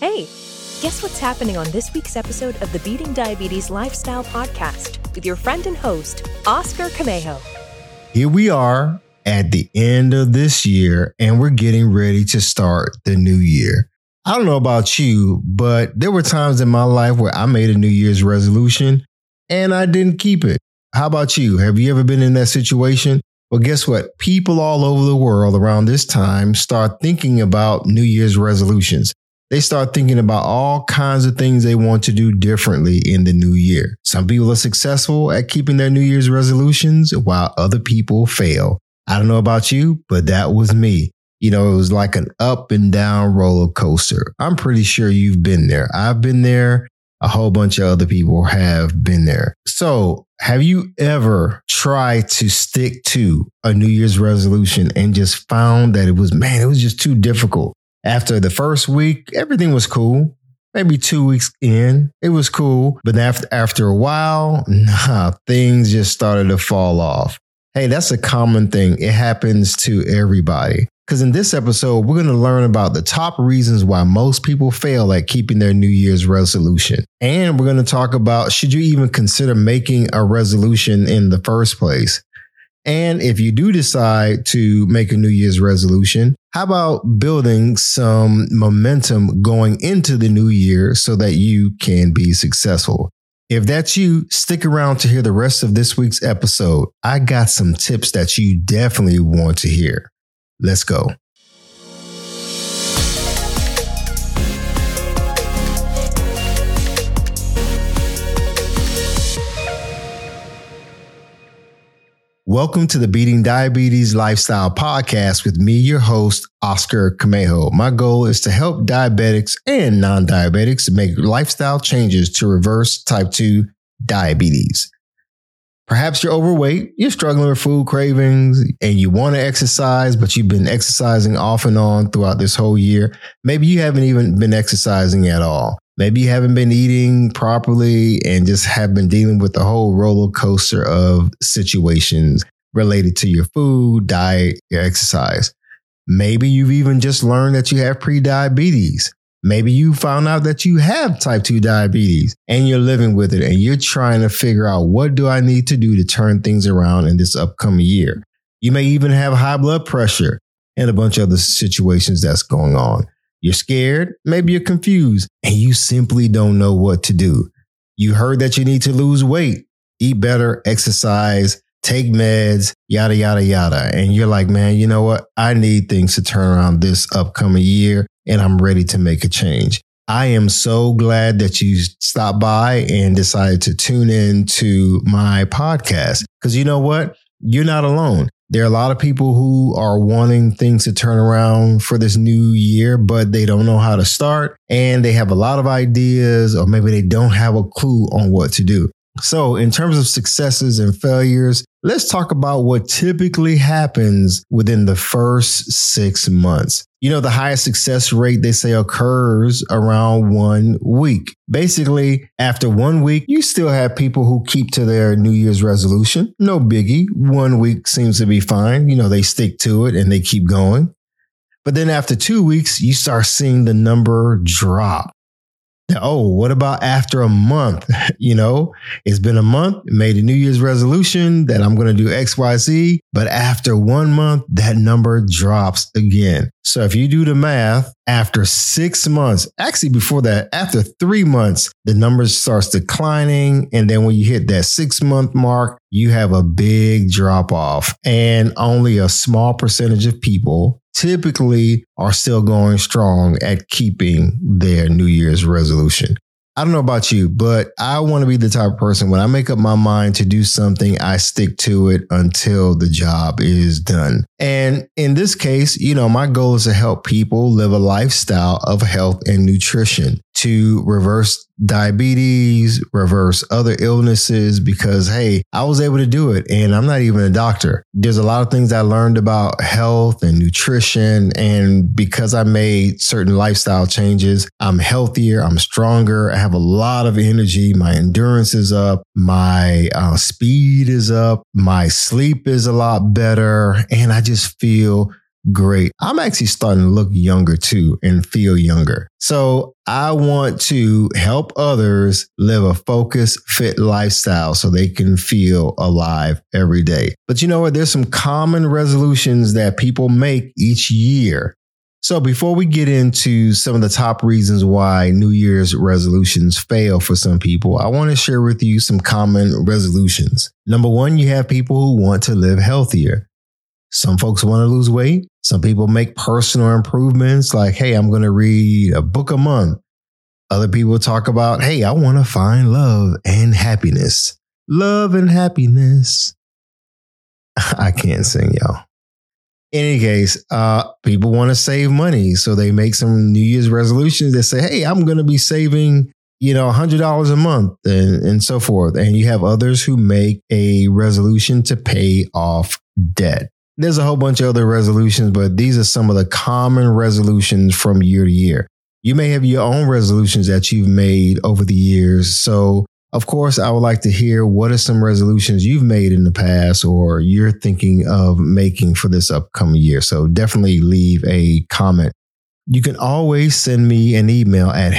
Hey, guess what's happening on this week's episode of the Beating Diabetes Lifestyle Podcast with your friend and host, Oscar Camejo. Here we are at the end of this year, and we're getting ready to start the new year. I don't know about you, but there were times in my life where I made a New Year's resolution and I didn't keep it. How about you? Have you ever been in that situation? Well, guess what? People all over the world around this time start thinking about New Year's resolutions. They start thinking about all kinds of things they want to do differently in the new year. Some people are successful at keeping their New Year's resolutions while other people fail. I don't know about you, but that was me. You know, it was like an up and down roller coaster. I'm pretty sure you've been there. I've been there. A whole bunch of other people have been there. So have you ever tried to stick to a New Year's resolution and just found that it was just too difficult? After the first week, everything was cool. Maybe 2 weeks in, it was cool. But after a while, things just started to fall off. Hey, that's a common thing. It happens to everybody. Because in this episode, we're going to learn about the top reasons why most people fail at keeping their New Year's resolution. And we're going to talk about, should you even consider making a resolution in the first place? And if you do decide to make a New Year's resolution, how about building some momentum going into the new year so that you can be successful? If that's you, stick around to hear the rest of this week's episode. I got some tips that you definitely want to hear. Let's go. Welcome to the Beating Diabetes Lifestyle Podcast with me, your host, Oscar Camejo. My goal is to help diabetics and non-diabetics make lifestyle changes to reverse type 2 diabetes. Perhaps you're overweight, you're struggling with food cravings, and you want to exercise, but you've been exercising off and on throughout this whole year. Maybe you haven't even been exercising at all. Maybe you haven't been eating properly and just have been dealing with the whole roller coaster of situations related to your food, diet, your exercise. Maybe you've even just learned that you have prediabetes. Maybe you found out that you have type 2 diabetes and you're living with it and you're trying to figure out, what do I need to do to turn things around in this upcoming year? You may even have high blood pressure and a bunch of other situations that's going on. You're scared, maybe you're confused, and you simply don't know what to do. You heard that you need to lose weight, eat better, exercise, take meds, yada, yada, yada. And you're like, man, you know what? I need things to turn around this upcoming year, and I'm ready to make a change. I am so glad that you stopped by and decided to tune in to my podcast, because you know what? You're not alone. There are a lot of people who are wanting things to turn around for this new year, but they don't know how to start, and they have a lot of ideas, or maybe they don't have a clue on what to do. So in terms of successes and failures, let's talk about what typically happens within the first 6 months. You know, the highest success rate, they say, occurs around 1 week. Basically, after 1 week, you still have people who keep to their New Year's resolution. No biggie. 1 week seems to be fine. You know, they stick to it and they keep going. But then after 2 weeks, you start seeing the number drop. Oh, what about after a month? You know, it's been a month, made a New Year's resolution that I'm going to do X, Y, Z. But after 1 month, that number drops again. So if you do the math, after 6 months, actually before that, after 3 months, the number starts declining. And then when you hit that 6 month mark, you have a big drop off, and only a small percentage of people typically are still going strong at keeping their New Year's resolution. I don't know about you, but I want to be the type of person, when I make up my mind to do something, I stick to it until the job is done. And in this case, you know, my goal is to help people live a lifestyle of health and nutrition, to reverse diabetes, reverse other illnesses, because, hey, I was able to do it and I'm not even a doctor. There's a lot of things I learned about health and nutrition. And because I made certain lifestyle changes, I'm healthier, I'm stronger, I have a lot of energy, my endurance is up, my speed is up, my sleep is a lot better, and I just feel great. I'm actually starting to look younger too and feel younger. So I want to help others live a focused, fit lifestyle so they can feel alive every day. But you know what? There's some common resolutions that people make each year. So before we get into some of the top reasons why New Year's resolutions fail for some people, I want to share with you some common resolutions. Number one, you have people who want to live healthier. Some folks want to lose weight. Some people make personal improvements like, hey, I'm going to read a book a month. Other people talk about, hey, I want to find love and happiness. Love and happiness. I can't sing, y'all. In any case, people want to save money. So they make some New Year's resolutions that say, hey, I'm going to be saving, $100 a month and so forth. And you have others who make a resolution to pay off debt. There's a whole bunch of other resolutions, but these are some of the common resolutions from year to year. You may have your own resolutions that you've made over the years. So, of course, I would like to hear what are some resolutions you've made in the past or you're thinking of making for this upcoming year. So definitely leave a comment. You can always send me an email at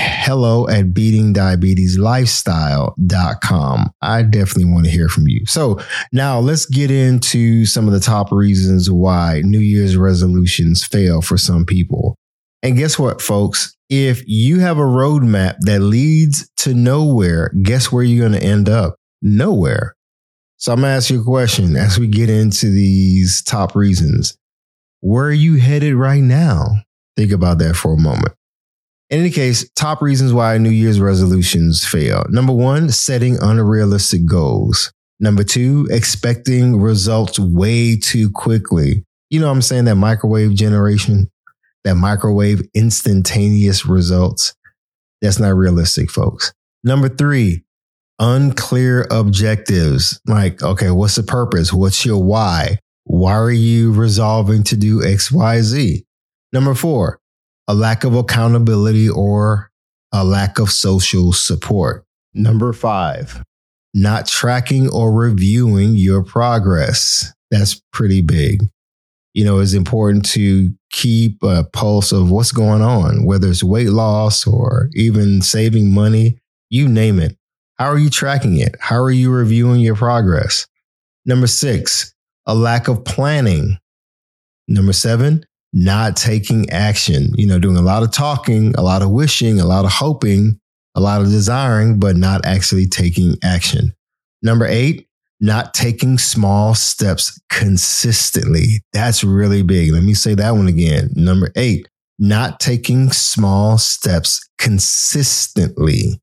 hello@beatingdiabetieslifestyle.com. I definitely want to hear from you. So now let's get into some of the top reasons why New Year's resolutions fail for some people. And guess what, folks? If you have a roadmap that leads to nowhere, guess where you're going to end up? Nowhere. So I'm going to ask you a question as we get into these top reasons. Where are you headed right now? Think about that for a moment. In any case, top reasons why New Year's resolutions fail. Number one, setting unrealistic goals. Number two, expecting results way too quickly. You know what I'm saying? That microwave generation, that microwave instantaneous results. That's not realistic, folks. Number three, unclear objectives. Like, okay, what's the purpose? What's your why? Why are you resolving to do X, Y, Z? Number four, a lack of accountability or a lack of social support. Number five, not tracking or reviewing your progress. That's pretty big. It's important to keep a pulse of what's going on, whether it's weight loss or even saving money, you name it. How are you tracking it? How are you reviewing your progress? Number six, a lack of planning. Number seven, not taking action, doing a lot of talking, a lot of wishing, a lot of hoping, a lot of desiring, but not actually taking action. Number eight, not taking small steps consistently. That's really big. Let me say that one again. Number eight, not taking small steps consistently.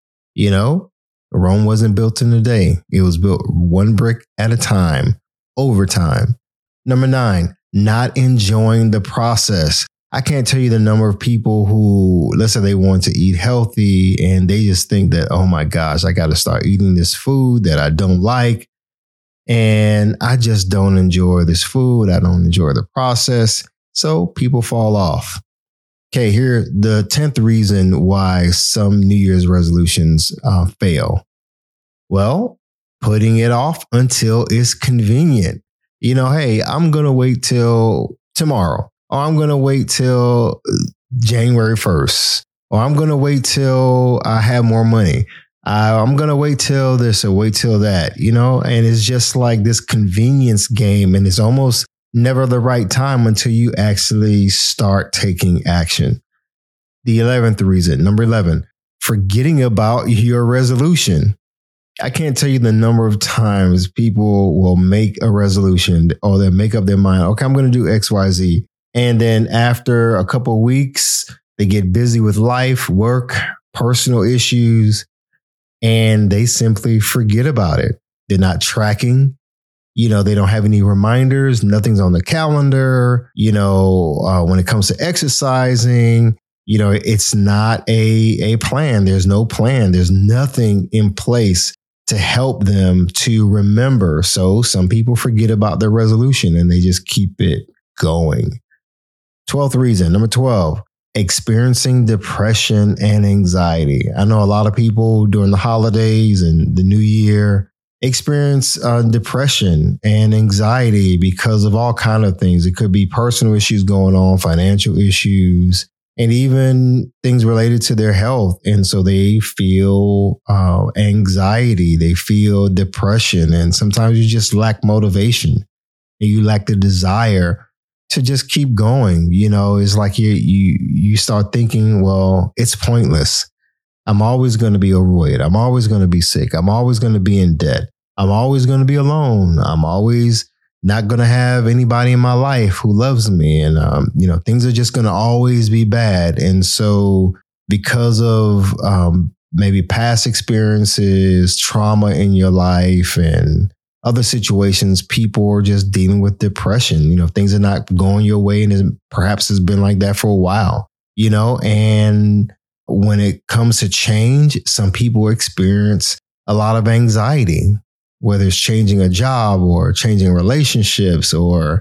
Rome wasn't built in a day. It was built one brick at a time, over time. Number nine, not enjoying the process. I can't tell you the number of people who, let's say they want to eat healthy and they just think that, oh my gosh, I got to start eating this food that I don't like. And I just don't enjoy this food. I don't enjoy the process. So people fall off. Okay, here, the 10th reason why some New Year's resolutions fail. Well, putting it off until it's convenient. Hey, I'm going to wait till tomorrow, or I'm going to wait till January 1st, or I'm going to wait till I have more money. I'm going to wait till this or wait till that, and it's just like this convenience game. And it's almost never the right time until you actually start taking action. The 11th reason, number 11, forgetting about your resolution. I can't tell you the number of times people will make a resolution or they'll make up their mind. Okay, I'm going to do X, Y, Z. And then after a couple of weeks, they get busy with life, work, personal issues, and they simply forget about it. They're not tracking. They don't have any reminders. Nothing's on the calendar. When it comes to exercising, it's not a plan. There's no plan. There's nothing in place to help them to remember. So some people forget about their resolution and they just keep it going. 12th reason, number 12, experiencing depression and anxiety. I know a lot of people during the holidays and the new year, experience depression and anxiety because of all kinds of things. It could be personal issues going on, financial issues, and even things related to their health. And so they feel anxiety, they feel depression, and sometimes you just lack motivation and you lack the desire to just keep going. It's like you start thinking, well, it's pointless. I'm always going to be overweight. I'm always going to be sick. I'm always going to be in debt. I'm always going to be alone. I'm always not going to have anybody in my life who loves me. And, things are just going to always be bad. And so because of maybe past experiences, trauma in your life and other situations, people are just dealing with depression. Things are not going your way, and perhaps it's been like that for a while, and when it comes to change, some people experience a lot of anxiety, whether it's changing a job or changing relationships or,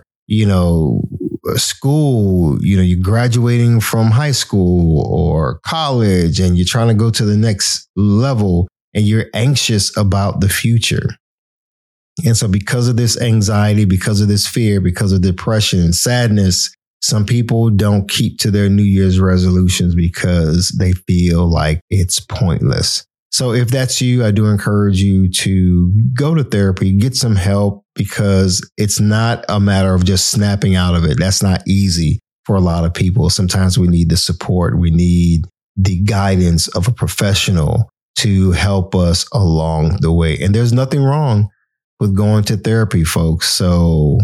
school, you're graduating from high school or college and you're trying to go to the next level and you're anxious about the future. And so because of this anxiety, because of this fear, because of depression and sadness, some people don't keep to their New Year's resolutions because they feel like it's pointless. So if that's you, I do encourage you to go to therapy, get some help, because it's not a matter of just snapping out of it. That's not easy for a lot of people. Sometimes we need the support. We need the guidance of a professional to help us along the way. And there's nothing wrong with going to therapy, folks. So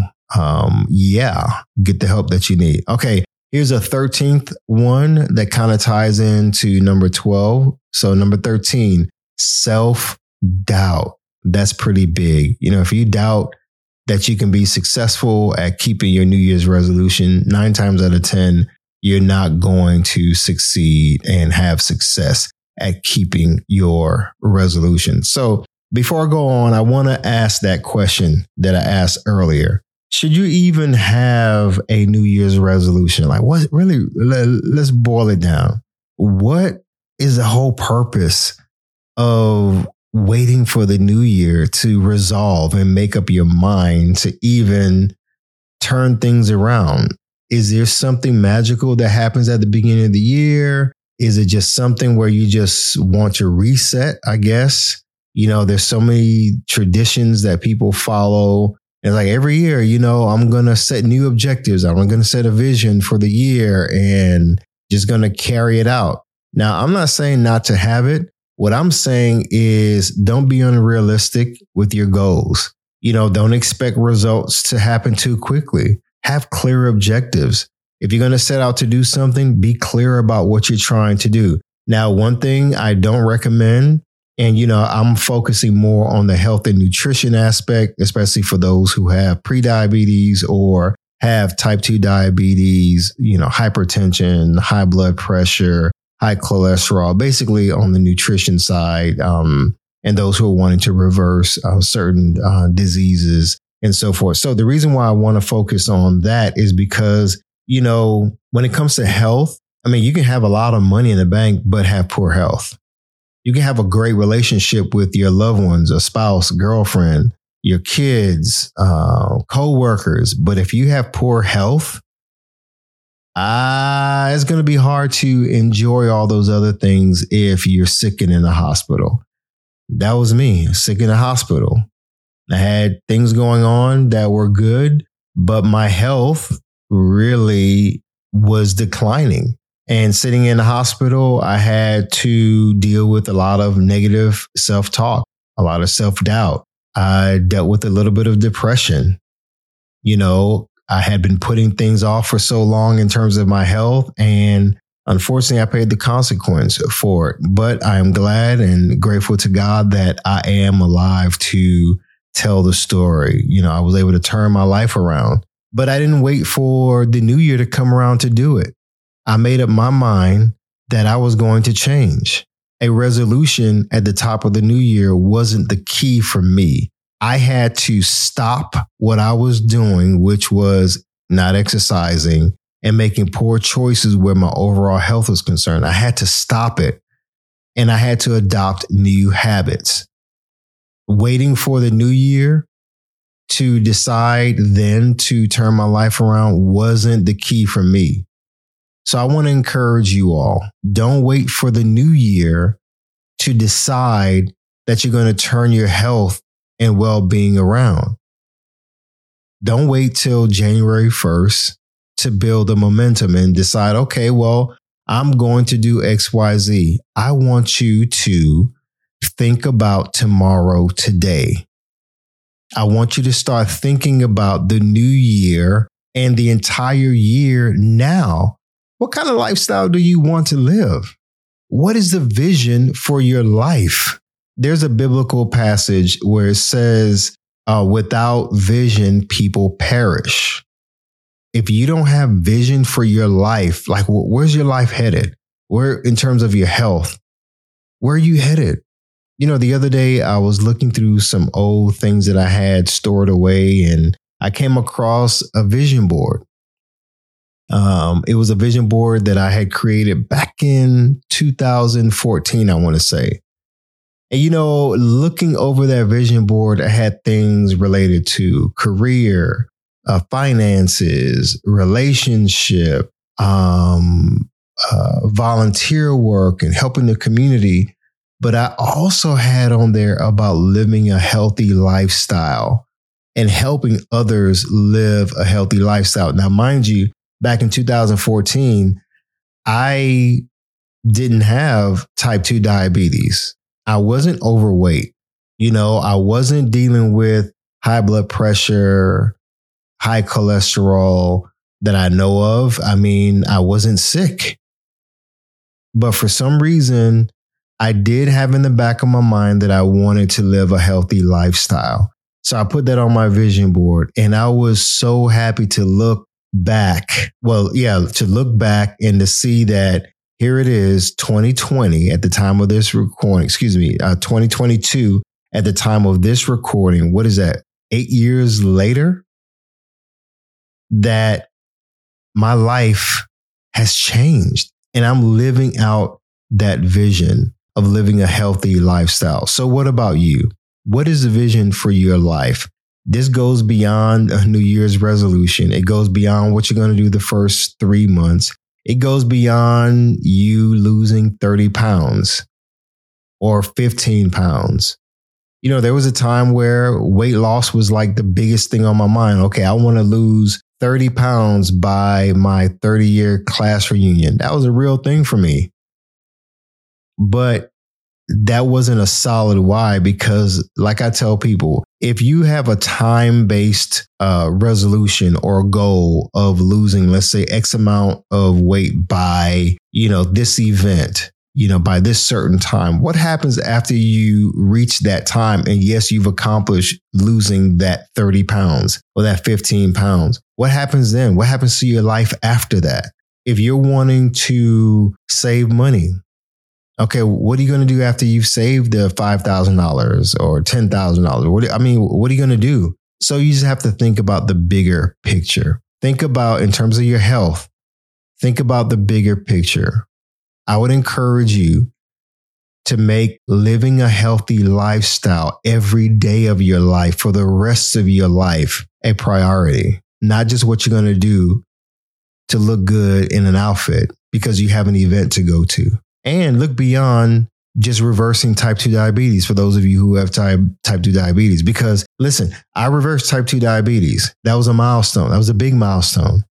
get the help that you need. Okay, here's a 13th one that kind of ties into number 12. So number 13, self-doubt. That's pretty big. If you doubt that you can be successful at keeping your New Year's resolution, 9 times out of 10, you're not going to succeed and have success at keeping your resolution. So before I go on, I want to ask that question that I asked earlier. Should you even have a New Year's resolution? Like, what really, let's boil it down. What is the whole purpose of waiting for the new year to resolve and make up your mind to even turn things around? Is there something magical that happens at the beginning of the year? Is it just something where you just want to reset, I guess? There's so many traditions that people follow. It's like every year, I'm going to set new objectives. I'm going to set a vision for the year and just going to carry it out. Now, I'm not saying not to have it. What I'm saying is don't be unrealistic with your goals. Don't expect results to happen too quickly. Have clear objectives. If you're going to set out to do something, be clear about what you're trying to do. Now, one thing I don't recommend, and, I'm focusing more on the health and nutrition aspect, especially for those who have prediabetes or have type 2 diabetes, hypertension, high blood pressure, high cholesterol, basically on the nutrition side, and those who are wanting to reverse certain diseases and so forth. So the reason why I want to focus on that is because, when it comes to health, you can have a lot of money in the bank, but have poor health. You can have a great relationship with your loved ones, a spouse, girlfriend, your kids, co-workers. But if you have poor health, it's going to be hard to enjoy all those other things if you're sick and in the hospital. That was me, sick in the hospital. I had things going on that were good, but my health really was declining. And sitting in the hospital, I had to deal with a lot of negative self-talk, a lot of self-doubt. I dealt with a little bit of depression. I had been putting things off for so long in terms of my health, and unfortunately, I paid the consequence for it. But I am glad and grateful to God that I am alive to tell the story. I was able to turn my life around, but I didn't wait for the new year to come around to do it. I made up my mind that I was going to change. A resolution at the top of the new year wasn't the key for me. I had to stop what I was doing, which was not exercising and making poor choices where my overall health was concerned. I had to stop it, and I had to adopt new habits. waiting for the new year to decide then to turn my life around wasn't the key for me. So I want to encourage you all, don't wait for the new year to decide that you're going to turn your health and well-being around. Don't wait till January 1st to build the momentum and decide, okay, well, I'm going to do X, Y, Z. I want you to think about tomorrow today. I want you to start thinking about the new year and the entire year now. What kind of lifestyle do you want to live? What is the vision for your life? There's a biblical passage where it says, without vision, people perish. If you don't have vision for your life, like where's your life headed? Where, in terms of your health, where are you headed? You know, the other day I was looking through some old things that I had stored away and I came across a vision board. It was a vision board that I had created back in 2014, I want to say. And, you know, looking over that vision board, I had things related to career, finances, relationship, volunteer work and helping the community. But I also had on there about living a healthy lifestyle and helping others live a healthy lifestyle. Now, mind you, back in 2014, I didn't have type 2 diabetes. I wasn't overweight. You know, I wasn't dealing with high blood pressure, high cholesterol that I know of. I mean, I wasn't sick. But for some reason, I did have in the back of my mind that I wanted to live a healthy lifestyle. So I put that on my vision board and I was so happy to look back. To look back and to see that here it is, 2020 at the time of this recording, 2022 at the time of this recording. What is that? 8 years later, that my life has changed and I'm living out that vision of living a healthy lifestyle. So what about you? What is the vision for your life? This goes beyond a New Year's resolution. It goes beyond what you're going to do the first 3 months. It goes beyond you losing 30 pounds or 15 pounds. You know, there was a time where weight loss was like the biggest thing on my mind. Okay, I want to lose 30 pounds by my 30-year class reunion. That was a real thing for me. But that wasn't a solid why, because like I tell people, if you have a time-based resolution or goal of losing, let's say, X amount of weight by, this event, by this certain time, what happens after you reach that time? And yes, you've accomplished losing that 30 pounds or that 15 pounds. What happens then? What happens to your life after that? If you're wanting to save money, okay, what are you going to do after you've saved the $5,000 or $10,000? What are you going to do? So you just have to think about the bigger picture. Think about, in terms of your health, think about the bigger picture. I would encourage you to make living a healthy lifestyle every day of your life for the rest of your life a priority, not just what you're going to do to look good in an outfit because you have an event to go to. And look beyond just reversing type 2 diabetes for those of you who have type 2 diabetes. Because listen, I reversed type 2 diabetes. That was a milestone. That was a big milestone.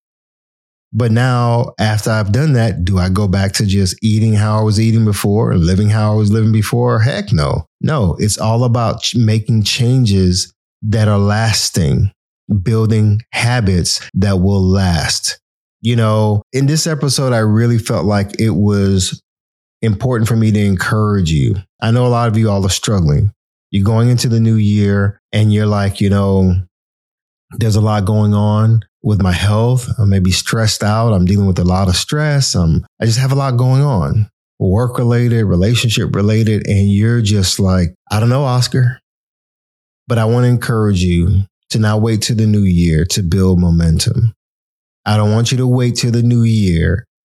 But now, after I've done that, do I go back to just eating how I was eating before and living how I was living before? Heck no. No, it's all about making changes that are lasting, building habits that will last. In this episode, I really felt like it was important for me to encourage you. I know a lot of you all are struggling. You're going into the new year and you're like, there's a lot going on with my health. I may be stressed out. I'm dealing with a lot of stress. I just have a lot going on, work related, relationship related. And you're just like, I don't know, Oscar. But I want to encourage you to not wait till the new year to build momentum. I don't want you to wait till the new year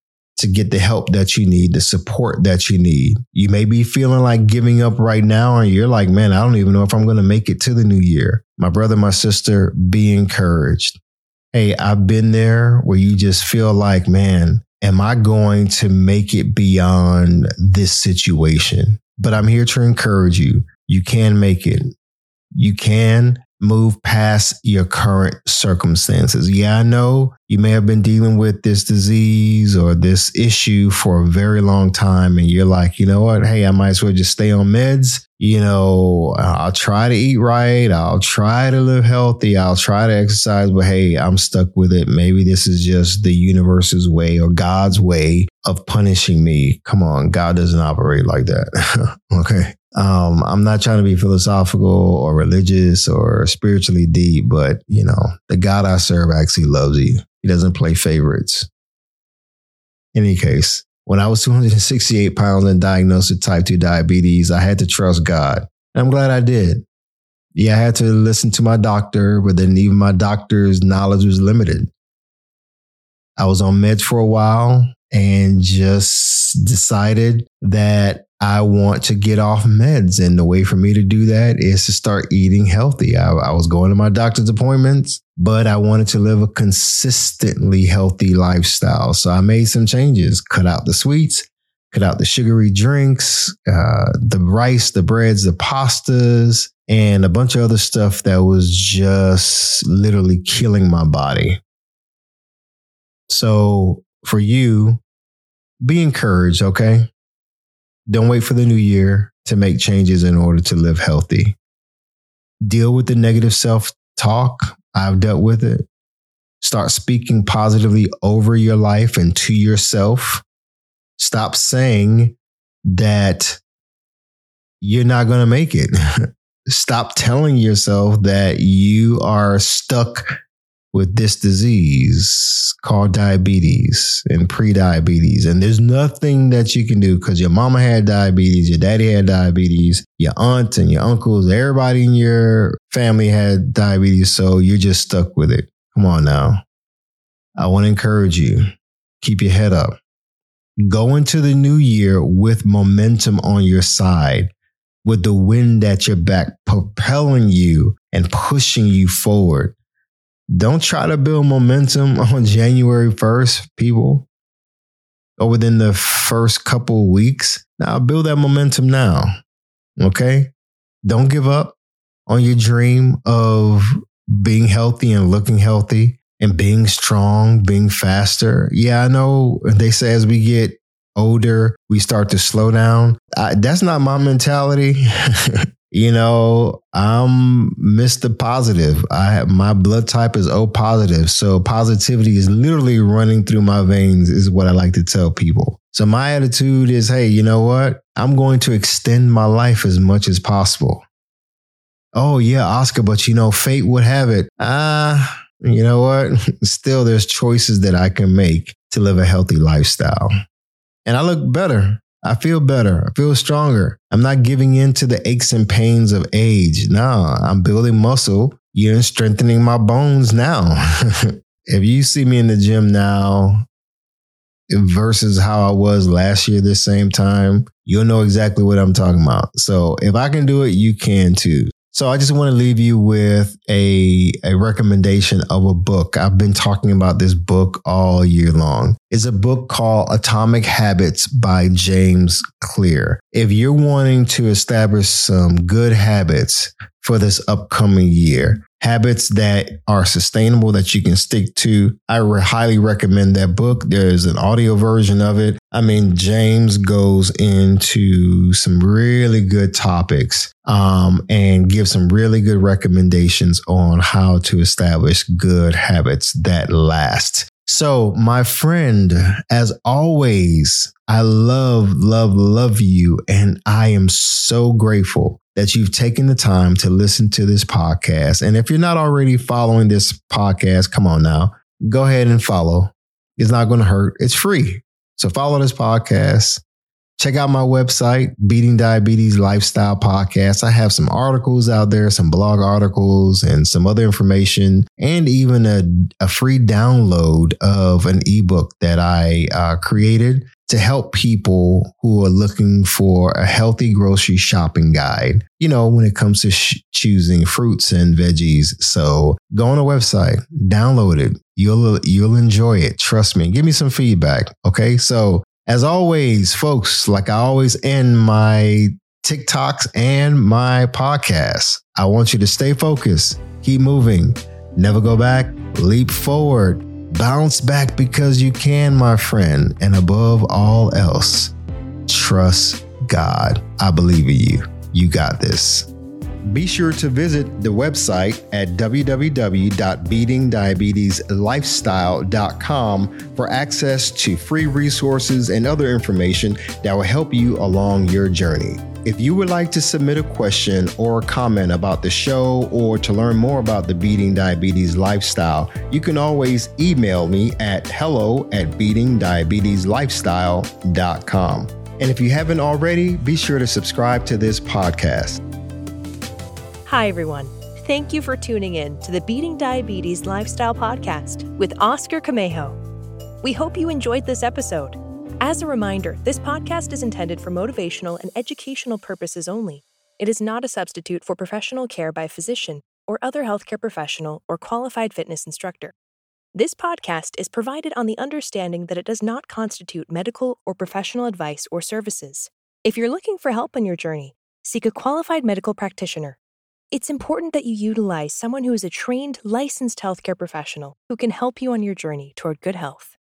to get the help that you need, the support that you need. You may be feeling like giving up right now, and you're like, man, I don't even know if I'm going to make it to the new year. My brother, my sister, be encouraged. Hey, I've been there where you just feel like, man, am I going to make it beyond this situation? But I'm here to encourage you. You can make it. You can move past your current circumstances. Yeah, I know you may have been dealing with this disease or this issue for a very long time, and you're like, you know what? Hey, I might as well just stay on meds. You know, I'll try to eat right. I'll try to live healthy. I'll try to exercise, but hey, I'm stuck with it. Maybe this is just the universe's way or God's way of punishing me. Come on, God doesn't operate like that. Okay. I'm not trying to be philosophical or religious or spiritually deep, but you know, the God I serve actually loves you. He doesn't play favorites. In any case, when I was 268 pounds and diagnosed with type 2 diabetes, I had to trust God. And I'm glad I did. Yeah, I had to listen to my doctor, but then even my doctor's knowledge was limited. I was on meds for a while and just decided that I want to get off meds. And the way for me to do that is to start eating healthy. I was going to my doctor's appointments, but I wanted to live a consistently healthy lifestyle. So I made some changes, cut out the sweets, cut out the sugary drinks, the rice, the breads, the pastas, and a bunch of other stuff that was just literally killing my body. So for you, be encouraged, okay? Don't wait for the new year to make changes in order to live healthy. Deal with the negative self-talk. I've dealt with it. Start speaking positively over your life and to yourself. Stop saying that you're not going to make it. Stop telling yourself that you are stuck with this disease called diabetes and pre-diabetes. And there's nothing that you can do because your mama had diabetes, your daddy had diabetes, your aunt and your uncles, everybody in your family had diabetes. So you're just stuck with it. Come on now. I want to encourage you. Keep your head up. Go into the new year with momentum on your side, with the wind at your back, propelling you and pushing you forward. Don't try to build momentum on January 1st, people, or within the first couple of weeks. Now, build that momentum now, okay? Don't give up on your dream of being healthy and looking healthy and being strong, being faster. Yeah, I know they say as we get older, we start to slow down. That's not my mentality. You know, I'm Mr. Positive. My blood type is O positive. So positivity is literally running through my veins is what I like to tell people. So my attitude is, hey, you know what? I'm going to extend my life as much as possible. Oh yeah, Oscar, but you know, fate would have it. You know what? Still, there's choices that I can make to live a healthy lifestyle. And I look better. I feel better. I feel stronger. I'm not giving in to the aches and pains of age. No, I'm building muscle, strengthening my bones now. If you see me in the gym now versus how I was last year this same time, you'll know exactly what I'm talking about. So if I can do it, you can too. So I just want to leave you with a recommendation of a book. I've been talking about this book all year long. It's a book called Atomic Habits by James Clear. If you're wanting to establish some good habits for this upcoming year, habits that are sustainable that you can stick to, I highly recommend that book. There's an audio version of it. I mean, James goes into some really good topics and gives some really good recommendations on how to establish good habits that last. So, my friend, as always, I love you. And I am so grateful that you've taken the time to listen to this podcast. And if you're not already following this podcast, come on now, go ahead and follow. It's not going to hurt. It's free. So follow this podcast. check out my website, Beating Diabetes Lifestyle Podcast. I have some articles out there, some blog articles and some other information, and even a free download of an ebook that I created to help people who are looking for a healthy grocery shopping guide, when it comes to choosing fruits and veggies. So go on the website, download it. You'll enjoy it. Trust me. Give me some feedback. Okay. So as always, folks, like I always end my TikToks and my podcasts, I want you to stay focused, keep moving, never go back, leap forward. Bounce back because you can, my friend. And above all else, trust God. I believe in you. You got this. Be sure to visit the website at www.beatingdiabeteslifestyle.com for access to free resources and other information that will help you along your journey. If you would like to submit a question or a comment about the show or to learn more about the Beating Diabetes Lifestyle, you can always email me at hello@beatingdiabeteslifestyle.com. And if you haven't already, be sure to subscribe to this podcast. Hi, everyone. Thank you for tuning in to the Beating Diabetes Lifestyle Podcast with Oscar Camejo. We hope you enjoyed this episode. As a reminder, this podcast is intended for motivational and educational purposes only. It is not a substitute for professional care by a physician or other healthcare professional or qualified fitness instructor. This podcast is provided on the understanding that it does not constitute medical or professional advice or services. If you're looking for help on your journey, seek a qualified medical practitioner. It's important that you utilize someone who is a trained, licensed healthcare professional who can help you on your journey toward good health.